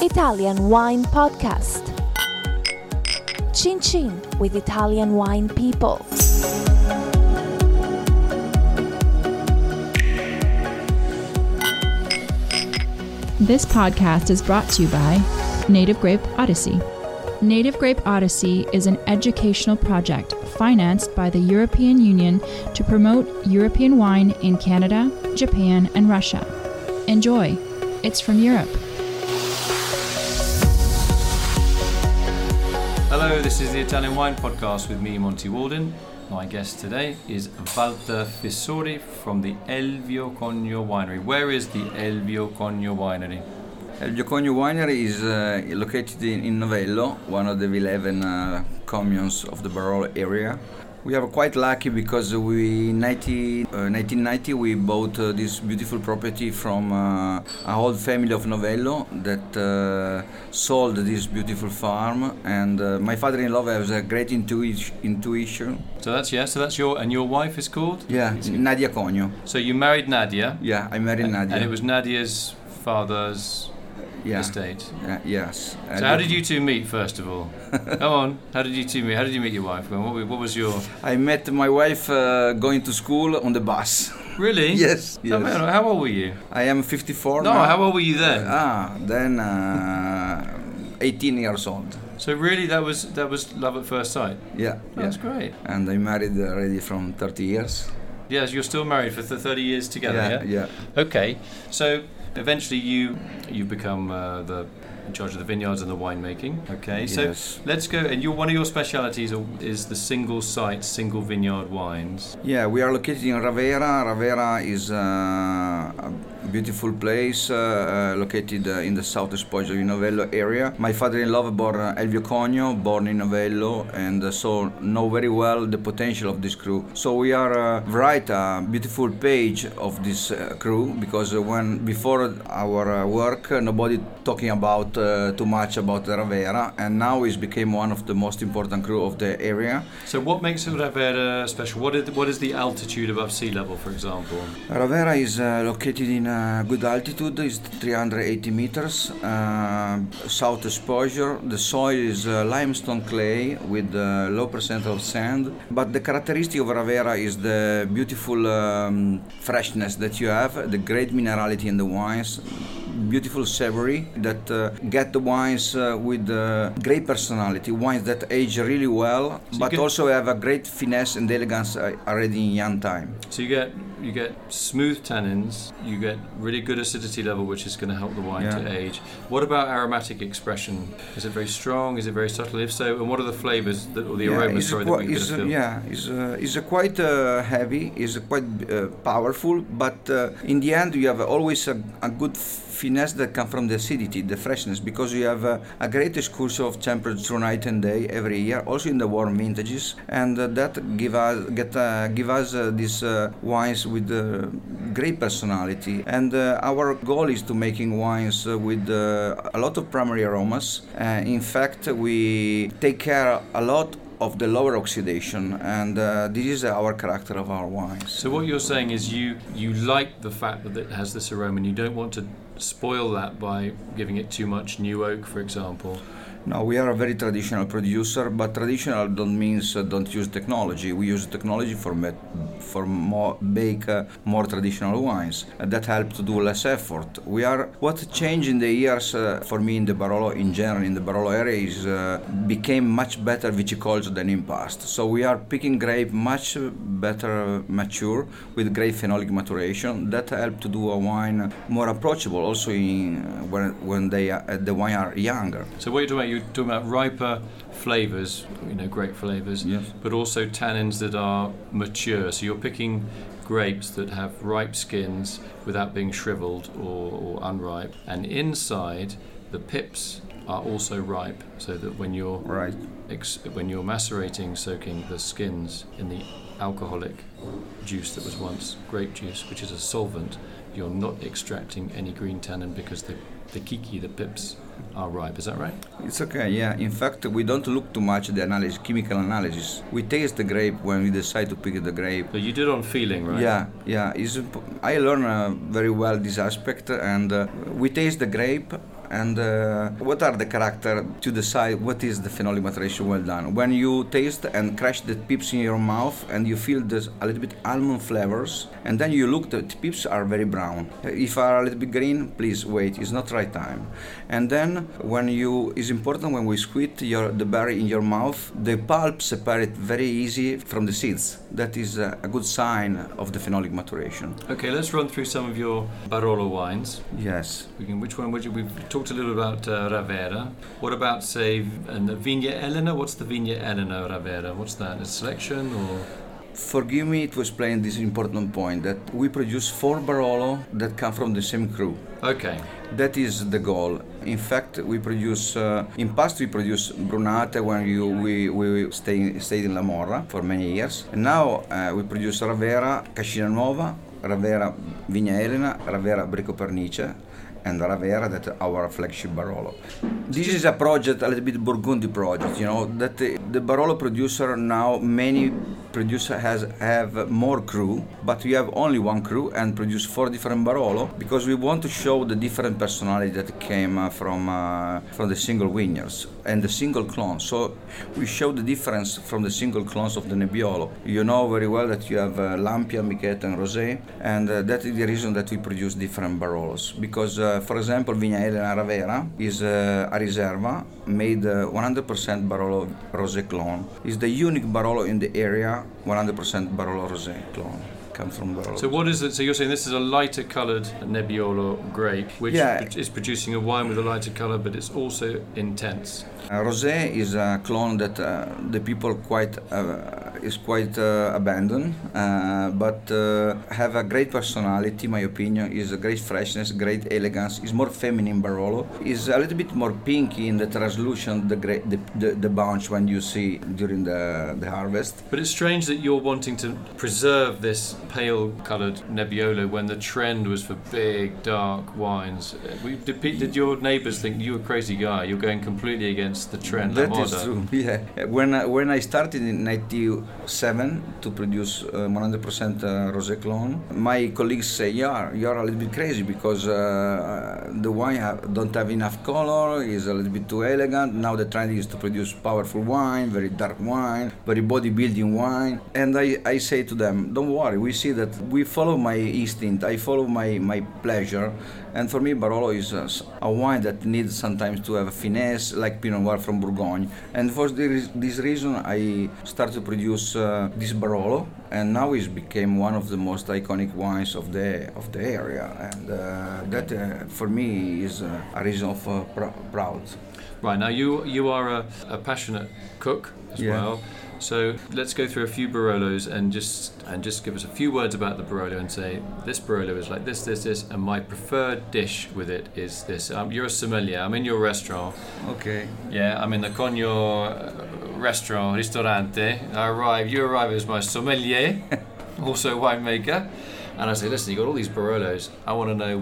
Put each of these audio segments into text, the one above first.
Italian Wine Podcast. Chin Chin with Italian wine people. This podcast is brought to you by Native Grape Odyssey. Native Grape Odyssey is an educational project financed by the European Union to promote European wine in Canada, Japan, and Russia. Enjoy. It's from Europe. Hello, this is the Italian Wine Podcast with me, Monty Walden. My guest today is Walter Fissori from the Elvio Cogno Winery. Where is the Elvio Cogno Winery? Elvio Cogno Winery is located in Novello, one of the 11 communes of the Barolo area. We are quite lucky because in 1990 we bought this beautiful property from an old family of Novello that sold this beautiful farm, and my father-in-law has a great intuition. So that's your wife is called? Yeah, Nadia Cogno. So you married Nadia? Yeah, I married Nadia. And it was Nadia's father's estate? Yes. So how did you two meet, first of all? Come on, how did you two meet? How did you meet your wife? What was your... I met my wife going to school on the bus. Really? Yes. How old were you? I am 54 No, now. how old were you then? Then 18 years old. So really that was love at first sight? Yeah. That's great. And I married already from 30 years. Yes, you're still married for 30 years together, Yeah. Okay, so eventually you become in charge of the vineyards and the winemaking. Okay, so Yes. let's go. And one of your specialities is the single site, single vineyard wines. Yeah, we are located in Ravera. Ravera is a beautiful place located in the southern Poggio in Novello area. My father-in-law born Elvio Cogno, born in Novello, and so know very well the potential of this crew. So we are write a beautiful page of this crew, because when before our work nobody talking about too much about Ravera, and now it's became one of the most important crew of the area. So what makes Ravera special? What is the altitude above sea level, for example? Ravera is located in good altitude, is 380 meters, south exposure. The soil is limestone clay with low percent of sand, but the characteristic of Ravera is the beautiful freshness that you have, the great minerality in the wines, beautiful savory that get the wines with great personality, wines that age really well, so but also have a great finesse and elegance already in young time. So you get smooth tannins, you get really good acidity level, which is going to help the wine to age. What about aromatic expression? Is it very strong? Is it very subtle? If so, and what are the flavors or the aromas that we can feel? Yeah, is quite heavy, is quite powerful, but in the end you have always a good finesse that comes from the acidity, the freshness, because you have a great excursion of temperature through night and day every year, also in the warm vintages, and that give us these wines with great personality. And our goal is to making wines with a lot of primary aromas. In fact, we take care a lot of the lower oxidation, and this is our character of our wines. So what you're saying is you like the fact that it has this aroma, and you don't want to spoil that by giving it too much new oak, for example. No, we are a very traditional producer, but traditional don't means don't use technology. We use technology for make more traditional wines. That help to do less effort. What changed in the years for me in the Barolo in general, in the Barolo area, is became much better viticulture than in past. So we are picking grape much better mature with great phenolic maturation. That help to do a wine more approachable also when the wine are younger. So what you're talking about riper flavors, grape flavors, yes, but also tannins that are mature. So you're picking grapes that have ripe skins without being shriveled or unripe, and inside the pips are also ripe, so that when you're macerating, soaking the skins in the alcoholic juice that was once grape juice, which is a solvent, you're not extracting any green tannin because the pips are ripe. Is that right? It's okay, yeah. In fact, we don't look too much at the chemical analysis. We taste the grape when we decide to pick the grape. But you did on feeling, right? Yeah. I learned very well this aspect, and we taste the grape And what are the character to decide what is the phenolic maturation well done? When you taste and crush the pips in your mouth and you feel this a little bit almond flavors, and then you look, the pips are very brown. If are a little bit green, please wait, it's not right time. And then it's important when we squeeze the berry in your mouth, the pulp separate very easy from the seeds. That is a good sign of the phenolic maturation. Okay, let's run through some of your Barolo wines. Yes. Which one would you? We've talked a little about Ravera. What about, say, the Vigna Elena? What's the Vigna Elena Ravera? What's that? A selection or? Forgive me to explain this important point that we produce 4 Barolo that come from the same crew. Okay. That is the goal. In fact, we produce, in past we produced Brunate when we stayed in La Morra for many years. And now we produce Ravera, Cascina Nuova, Ravera Vigna Elena, Ravera Bricco Pernice, and Ravera, that our flagship Barolo. This is a project, a little bit Burgundy project, that the Barolo producer now, many producers have more crew, but we have only one crew and produce 4 different Barolo because we want to show the different personality that came from the single vineyards and the single clones. So we show the difference from the single clones of the Nebbiolo. You know very well that you have Lampia, Michetta, and Rosé, and that is the reason that we produce different Barolos. Because, for example, Vigna Elena Ravera is a Riserva made 100% Barolo Rosé clone. It's the unique Barolo in the area, 100% Barolo Rosé clone. From Barolo. So what is it? So you're saying this is a lighter coloured Nebbiolo grape, which is producing a wine with a lighter colour, but it's also intense. Rosé is a clone that the people is quite abandoned, but have a great personality. My opinion is a great freshness, great elegance. Is more feminine Barolo. Is a little bit more pinky in the translucent, the bunch when you see during the harvest. But it's strange that you're wanting to preserve this pale coloured Nebbiolo when the trend was for big dark wines. Did your neighbours think you were a crazy guy? You're going completely against the trend. That is true. Yeah. When I started in 1997 to produce 100% Rosé clone, my colleagues say, "Yeah, you're a little bit crazy because the wine don't have enough color. Is a little bit too elegant. Now the trend is to produce powerful wine, very dark wine, very bodybuilding wine." And I say to them, "Don't worry. We see that we follow my instinct. I follow my pleasure." And for me, Barolo is a wine that needs sometimes to have a finesse, like Pinot Noir from Bourgogne. And for this reason, I started to produce this Barolo, and now it became one of the most iconic wines of the area. And that, for me, is a reason of proud. Right, now you are a passionate cook as well. So let's go through a few Barolos and just give us a few words about the Barolo and say this Barolo is like this, and my preferred dish with it is this. You're a sommelier. I'm in your restaurant. Okay. Yeah, I'm in the Cogno restaurant, ristorante. You arrive as my sommelier, also winemaker. And I say, listen, you got all these Barolos. I want to know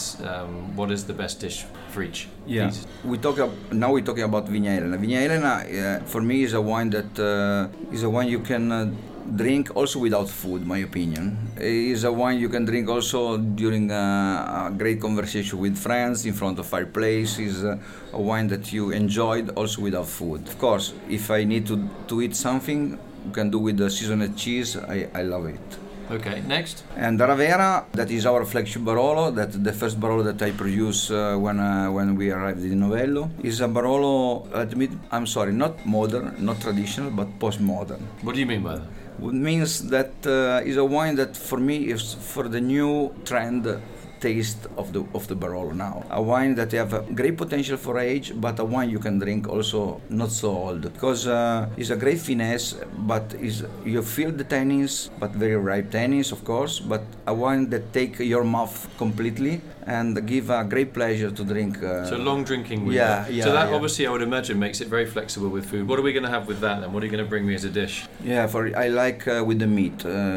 what is the best dish for each. Yeah. Please. We're talking about Vigna Elena. Vigna Elena, for me, is a wine that is a wine you can drink also without food. My opinion, it is a wine you can drink also during a great conversation with friends in front of fireplace. Is a wine that you enjoyed also without food. Of course, if I need to eat something, you can do with the seasoned cheese. I love it. Okay, next. And the Ravera, that is our flagship Barolo, that the first Barolo that I produced when we arrived in Novello, is a Barolo, I'm sorry, not modern, not traditional, but postmodern. What do you mean by that? It means that is a wine that for me is for the new trend taste of the Barolo now. A wine that have a great potential for age, but a wine you can drink also not so old, because it's a great finesse, but you feel the tannins, but very ripe tannins, of course, but a wine that take your mouth completely and give a great pleasure to drink. So long drinking with So that obviously I would imagine makes it very flexible with food. What are we going to have with that then? What are you going to bring me as a dish? Yeah, I like with the meat,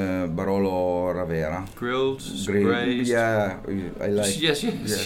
Barolo Ravera. Grilled, braised? Yeah, I like. Yes.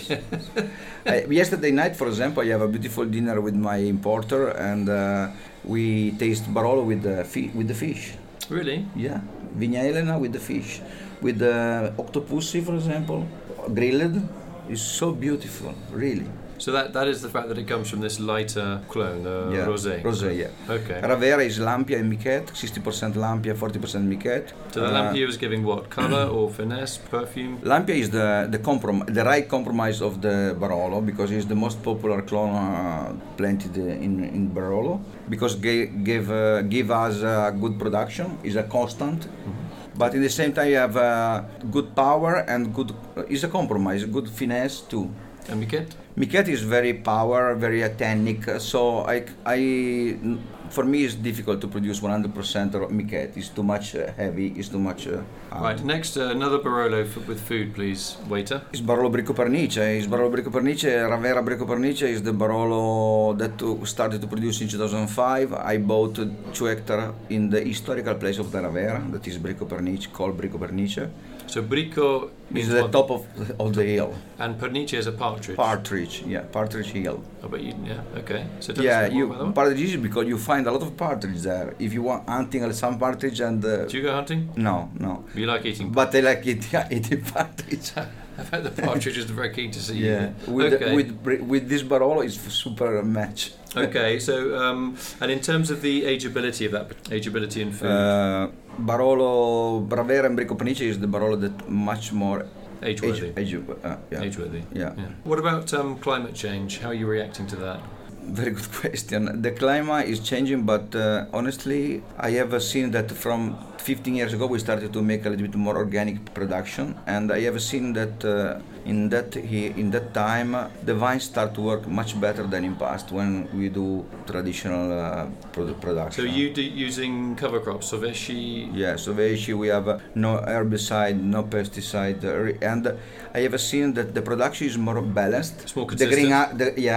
Yesterday night, for example, I have a beautiful dinner with my importer, and we taste Barolo with the fish. Really? Yeah, Vigna Elena with the fish, with the octopussy, for example, grilled. It's so beautiful, really. So that is the fact that it comes from this lighter clone, Rosé. Rosé, yeah. Okay. Ravera is Lampia and Miquet, 60% Lampia, 40% Miquet. So the Lampia is giving what? Color or finesse, perfume? Lampia is the right compromise of the Barolo, because it's the most popular clone planted in Barolo, because give us good production, is a constant. But in the same time you have good power and good, is a compromise, good finesse too. And Miquet? Miquet is very power, very tannic, so for me it's difficult to produce 100% of Miquet. It's too much heavy, it's too much hard. Right, next another Barolo with food, please, waiter. It's Barolo Bricco Pernice. Ravera Bricco Pernice is the Barolo that started to produce in 2005. I bought 2 hectares in the historical place of the Ravera, that is Bricco Pernice, called Bricco Pernice. So Bricco is the top of the hill. And Pernice is a partridge. Partridge hill. Oh, but okay. So partridge is because you find a lot of partridge there. If you want hunting some partridge and. Do you go hunting? No. You like eating? But I like eating partridge. I bet the partridge is very keen to see you. Yeah. With this Barolo, it's super match. Okay, so and in terms of the ageability in food. Barolo Ravera and Bricco Pernice is the Barolo that much more age-worthy. Age-worthy. Yeah. What about climate change? How are you reacting to that? Very good question. The climate is changing, but honestly, I have seen that from 15 years ago we started to make a little bit more organic production, and I have seen that in that time the vines start to work much better than in past when we do traditional production. So you using cover crops, Sovechi? Yeah, Sovechi. We have no herbicide, no pesticide, and I have seen that the production is more balanced. It's more consistent.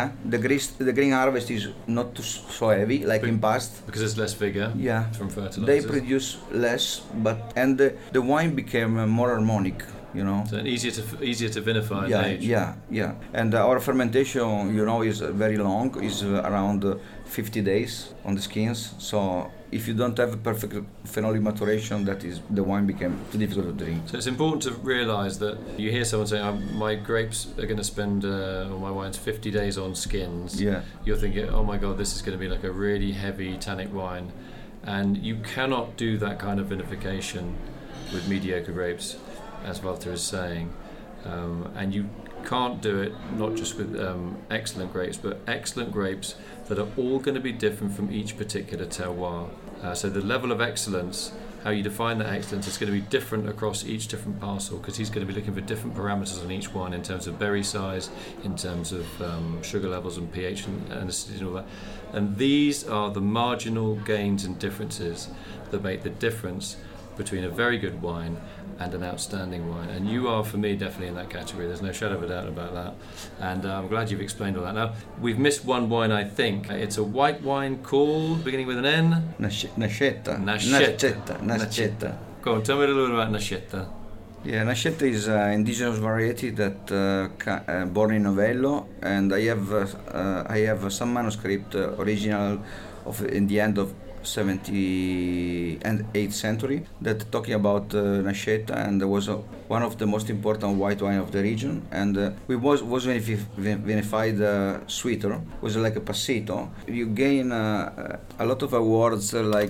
The green harvest is not so heavy like in past. Because there's less vigor from fertilizers. They produce less, and the wine became more harmonic. So easier to vinify and age. Yeah. And our fermentation, is very long. Is around 50 days on the skins. So if you don't have a perfect phenolic maturation, the wine became too difficult to drink. So it's important to realise that you hear someone saying, my grapes are going to spend, or my wine's 50 days on skins. Yeah. You're thinking, oh my God, this is going to be like a really heavy tannic wine. And you cannot do that kind of vinification with mediocre grapes, as Walter is saying. And you can't do it not just with excellent grapes, but excellent grapes that are all going to be different from each particular terroir. So the level of excellence, how you define that excellence, is going to be different across each different parcel, because he's going to be looking for different parameters on each one in terms of berry size, in terms of sugar levels and pH and acidity and all that. And these are the marginal gains and differences that make the difference between a very good wine and an outstanding wine. And you are, for me, definitely in that category. There's no shadow of a doubt about that. And I'm glad you've explained all that. Now, we've missed one wine, I think. It's a white wine called, beginning with an N? Nascetta. Go on, tell me a little bit about Nascetta. Yeah, Nascetta is an indigenous variety that born in Novello, and I have some manuscript original in the end of 7th and 8th century that talking about Nascetta, and was one of the most important white wine of the region, and we was vinified sweeter, was like a passito. You gain a lot of awards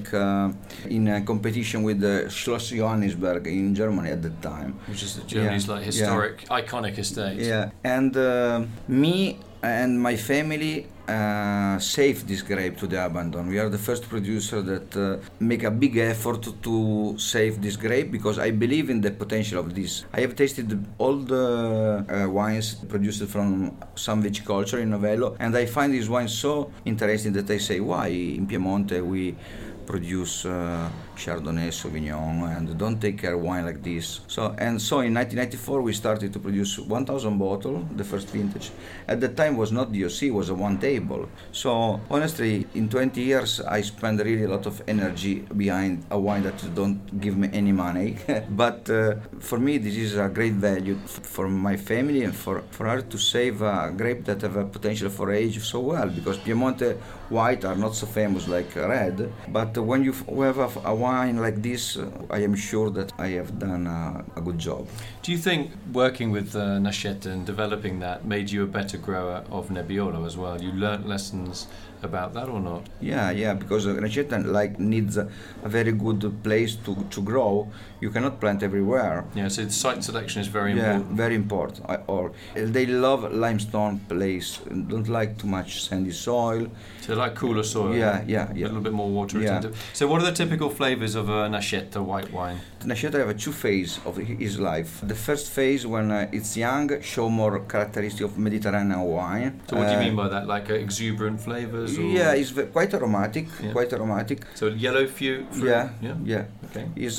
in a competition with the Schloss Johannisberg in Germany at the time, which is Germany's historic iconic estate. Yeah, and me and my family saved this grape to the abandon. We are the first producer that make a big effort to save this grape, because I believe in the potential of this. I have tasted all the wines produced from some viticulture in Novello, and I find this wine so interesting that I say, why in Piemonte we produce Chardonnay, Sauvignon, and don't take care of wine like this. So in 1994 we started to produce 1,000 bottles, the first vintage. At the time was not DOC, was a one table. So honestly, in 20 years I spent really a lot of energy behind a wine that don't give me any money. But for me this is a great value for my family, and for her to save a grape that have a potential for age so well, because Piemonte white are not so famous like red, but when you have a wine wine like this, I am sure that I have done a good job. Do you think working with Nascetta and developing that made you a better grower of Nebbiolo as well? You learnt lessons about that or not? Yeah, because Nascetta needs a very good place to grow. You cannot plant everywhere. Yeah, so site selection is very important. Yeah, very important. They love limestone place, don't like too much sandy soil. So they like cooler soil. Yeah. A little bit more water retentive. So what are the typical flavours of a Nascetta white wine? Nascetta have two phases of his life. The first phase, when it's young, show more characteristic of Mediterranean wine. So what do you mean by that? Like exuberant flavours? Yeah, it's quite aromatic. So yellow fruit? Yeah. Okay. Is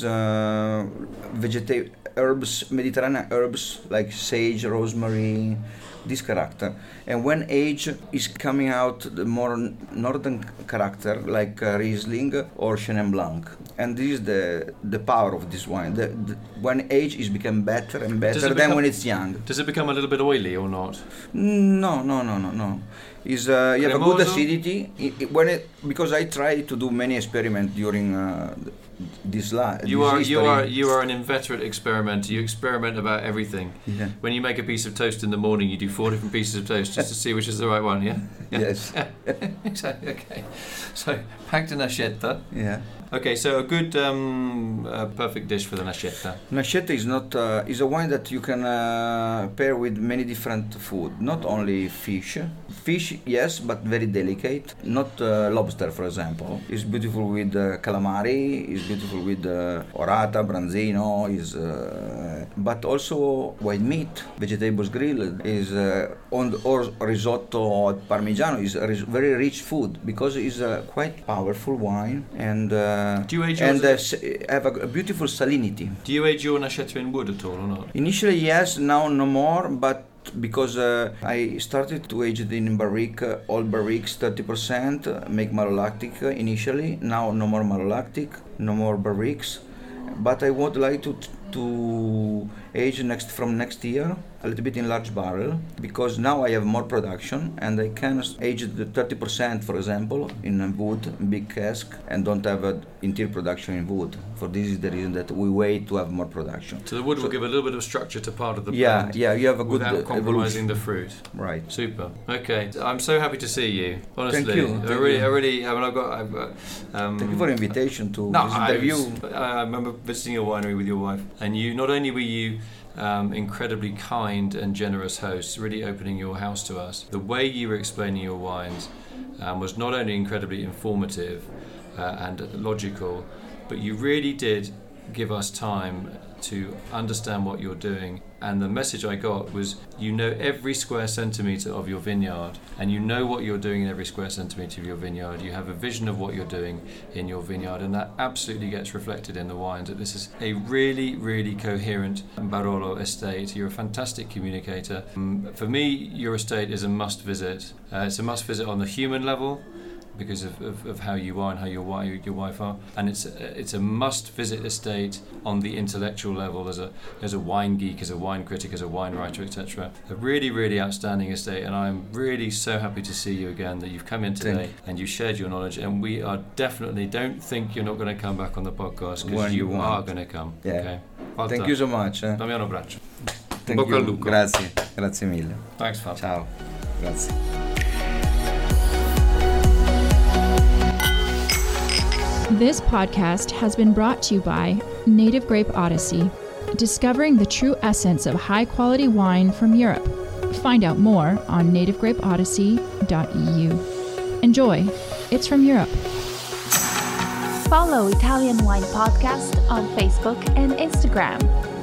herbs, Mediterranean herbs like sage, rosemary, this character. And when age is coming out, the more northern character like Riesling or Chenin Blanc. And this is the power of this wine. When age is become better and better than when it's young. Does it become a little bit oily or not? No. You have a good acidity because I try to do many experiments during this life. You are an inveterate experimenter. You experiment about everything. Yeah. When you make a piece of toast in the morning, you do 4 different pieces of toast just to see which is the right one. Yeah. Yes. Exactly. Okay. So packed in Nascetta. Yeah. Okay, so a good, perfect dish for the Nascetta. Nascetta is a wine that you can pair with many different food, not only fish. Fish, yes, but very delicate. Not lobster, for example. It's beautiful with calamari. It's beautiful with orata, branzino. But also white meat, vegetables grilled. Or risotto parmigiano is a very rich food because it's a quite powerful wine and. Do you age yours? Have a beautiful salinity. Do you age your Nascetta in wood at all or not? Initially, yes. Now, no more. But because I started to age it in barrique, all barriques 30%, make malolactic initially. Now, no more malolactic, no more barriques. But I would like to age from next year a little bit in large barrel because now I have more production and I can age the 30%, for example, in wood, big cask, and don't have interior production in wood. For this is the reason that we wait to have more production. So the wood will give a little bit of structure to part of the blend. Yeah, you have a good without compromising evolution. the fruit. Right. Super. Okay, I'm so happy to see you. Honestly, Thank you. I've got. Thank you for the invitation to this interview. I remember visiting your winery with your wife, and you not only were you incredibly kind and generous hosts, really opening your house to us. The way you were explaining your wines was not only incredibly informative and logical, but you really did give us time to understand what you're doing. And the message I got was, you know every square centimetre of your vineyard, and you know what you're doing in every square centimetre of your vineyard. You have a vision of what you're doing in your vineyard, and that absolutely gets reflected in the wines. That this is a really, really coherent Barolo estate. You're a fantastic communicator. For me, your estate is a must visit. It's a must visit on the human level, because of how you are and how your wife are, and it's a must visit estate on the intellectual level as a wine geek, as a wine critic, as a wine writer, etc. A really, really outstanding estate, and I'm really so happy to see you again, that you've come in today and you shared your knowledge, and we are definitely, don't think you're not going to come back on the podcast, because you are going to come. Yeah. Okay. Thank you so much. Dammi un abbraccio. Thank Bocca al you. lupo. Grazie mille. Thanks, Fab. Ciao. Grazie. This podcast has been brought to you by Native Grape Odyssey, discovering the true essence of high-quality wine from Europe. Find out more on nativegrapeodyssey.eu. Enjoy. It's from Europe. Follow Italian Wine Podcast on Facebook and Instagram.